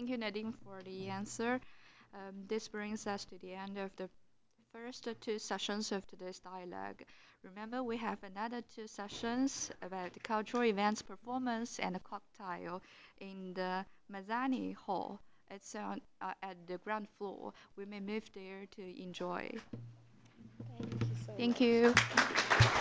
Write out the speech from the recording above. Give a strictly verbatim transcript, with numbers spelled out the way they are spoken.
Thank you, Nadine, for the answer. Um, this brings us to the end of the first two sessions of today's dialogue. Remember, we have another two sessions about the cultural events, performance, and a cocktail in the Mazzani Hall. It's on, uh, at the ground floor. We may move there to enjoy. Thank you so Thank much. you.